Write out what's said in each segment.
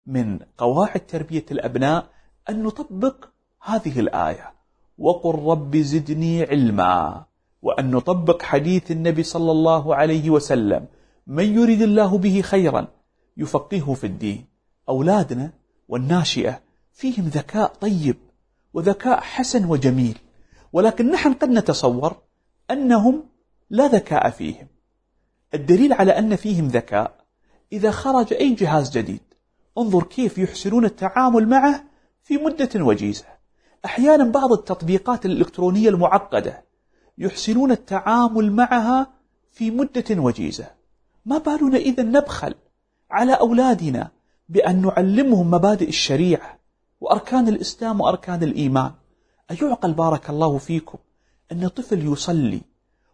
من قواعد تربية الأبناء أن نطبق هذه الآية وقل رب زدني علما، وأن نطبق حديث النبي صلى الله عليه وسلم من يريد الله به خيرا يفقهه في الدين. أولادنا والناشئة فيهم ذكاء طيب وذكاء حسن وجميل، ولكن نحن قد نتصور أنهم لا ذكاء فيهم. الدليل على أن فيهم ذكاء إذا خرج أي جهاز جديد انظر كيف يحسنون التعامل معه في مدة وجيزة. أحيانا بعض التطبيقات الإلكترونية المعقدة يحسنون التعامل معها في مدة وجيزة. ما بالنا إذا نبخل على أولادنا بأن نعلمهم مبادئ الشريعة وأركان الإسلام وأركان الإيمان؟ أيعقل بارك الله فيكم أن طفل يصلي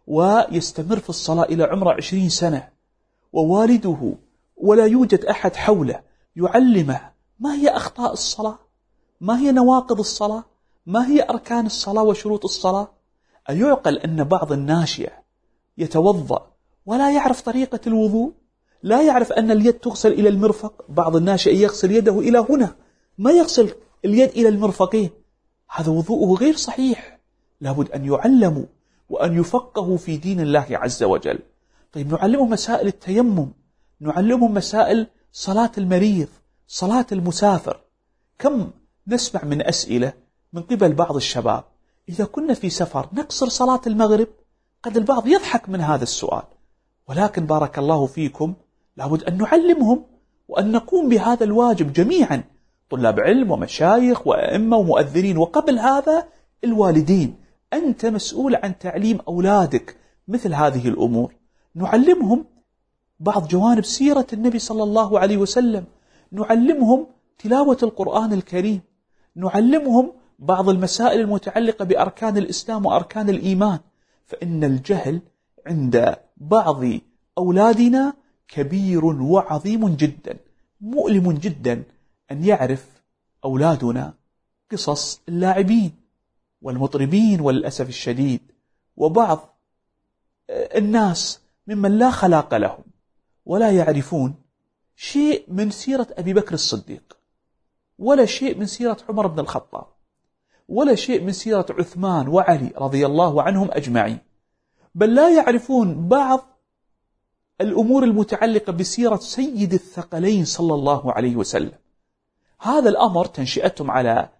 ويستمر في الصلاة إلى عمر 20 سنة ووالده ولا يوجد أحد حوله يعلمه ما هي أخطاء الصلاة، ما هي نواقض الصلاة، ما هي أركان الصلاة وشروط الصلاة؟ أيعقل أن بعض الناشئة يتوضأ ولا يعرف طريقة الوضوء، لا يعرف أن اليد تغسل إلى المرفق، بعض الناشئ يغسل يده إلى هنا ما يغسل اليد إلى المرفقين، هذا وضوءه غير صحيح. لابد أن يعلموا وأن يفقهوا في دين الله عز وجل. طيب نعلمهم مسائل التيمم، نعلمهم مسائل صلاة المريض، صلاة المسافر. كم نسمع من أسئلة من قبل بعض الشباب إذا كنا في سفر نقصر صلاة المغرب؟ قد البعض يضحك من هذا السؤال، ولكن بارك الله فيكم لابد أن نعلمهم وأن نقوم بهذا الواجب جميعا، طلاب علم ومشايخ وأئمة ومؤذنين، وقبل هذا الوالدين. أنت مسؤول عن تعليم أولادك مثل هذه الأمور. نعلمهم بعض جوانب سيرة النبي صلى الله عليه وسلم، نعلمهم تلاوة القرآن الكريم، نعلمهم بعض المسائل المتعلقة بأركان الإسلام وأركان الإيمان. فإن الجهل عند بعض أولادنا كبير وعظيم جدا، مؤلم جدا أن يعرف أولادنا قصص اللاعبين والمطربين وللأسف الشديد وبعض الناس ممن لا خلاق لهم، ولا يعرفون شيء من سيرة أبي بكر الصديق، ولا شيء من سيرة عمر بن الخطاب، ولا شيء من سيرة عثمان وعلي رضي الله عنهم أجمعين، بل لا يعرفون بعض الأمور المتعلقة بسيرة سيد الثقلين صلى الله عليه وسلم. هذا الأمر تنشئتهم على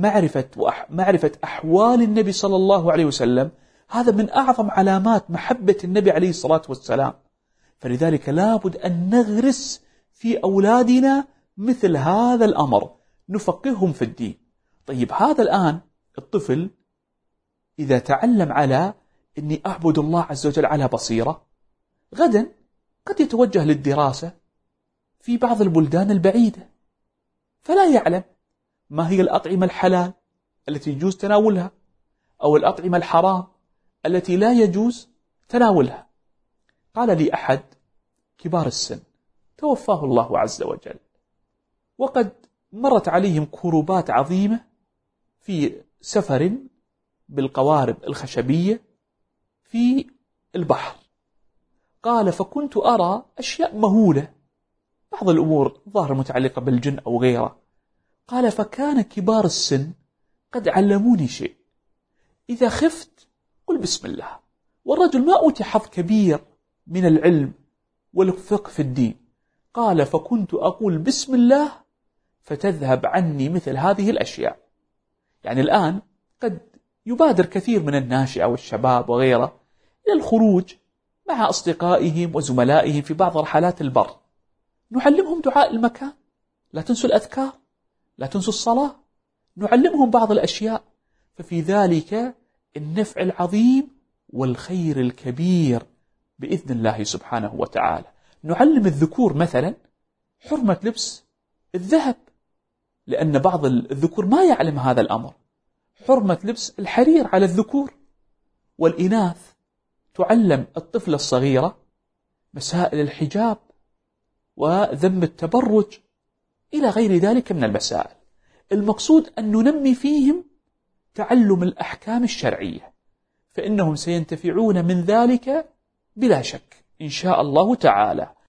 معرفة أحوال النبي صلى الله عليه وسلم، هذا من أعظم علامات محبة النبي عليه الصلاة والسلام. فلذلك لابد أن نغرس في أولادنا مثل هذا الأمر، نفقههم في الدين. طيب هذا الآن الطفل إذا تعلم على أني أعبد الله عز وجل على بصيرة، غدا قد يتوجه للدراسة في بعض البلدان البعيدة، فلا يعلم ما هي الأطعمة الحلال التي يجوز تناولها أو الأطعمة الحرام التي لا يجوز تناولها. قال لي أحد كبار السن توفاه الله عز وجل، وقد مرت عليهم كروبات عظيمة في سفر بالقوارب الخشبية في البحر. قال فكنت أرى أشياء مهولة، بعض الأمور ظاهرة متعلقة بالجن أو غيره. قال فكان كبار السن قد علموني شيء، إذا خفت قل بسم الله. والرجل ما أوتي حظ كبير من العلم والفقه في الدين. قال فكنت أقول بسم الله فتذهب عني مثل هذه الأشياء. يعني الآن قد يبادر كثير من الناشئة والشباب وغيره إلى الخروج مع أصدقائهم وزملائهم في بعض رحلات البر، نعلمهم دعاء المكان، لا تنسوا الأذكار، لا تنسوا الصلاة، نعلمهم بعض الأشياء، ففي ذلك النفع العظيم والخير الكبير بإذن الله سبحانه وتعالى. نعلم الذكور مثلا حرمة لبس الذهب، لأن بعض الذكور ما يعلم هذا الأمر، حرمة لبس الحرير على الذكور. والإناث تعلم الطفلة الصغيرة مسائل الحجاب وذم التبرج إلى غير ذلك من المسائل. المقصود أن ننمي فيهم تعلم الأحكام الشرعية، فإنهم سينتفعون من ذلك بلا شك إن شاء الله تعالى.